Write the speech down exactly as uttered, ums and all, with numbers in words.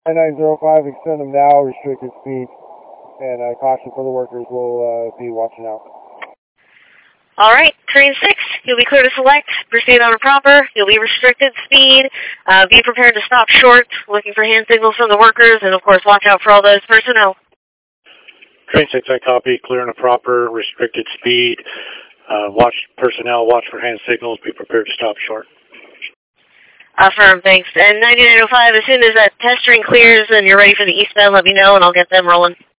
nine zero five, extend them now, restricted speed, and uh, caution for the workers, will uh, be watching out. All right, train six, you'll be clear to select, proceed on a proper, you'll be restricted speed, uh, be prepared to stop short, looking for hand signals from the workers, and of course watch out for all those personnel. Train six, I copy, clear and a proper, restricted speed, uh, watch personnel, watch for hand signals, be prepared to stop short. Affirm, thanks. And ninety-nine oh five, as soon as that test string clears and you're ready for the eastbound, let me know and I'll get them rolling.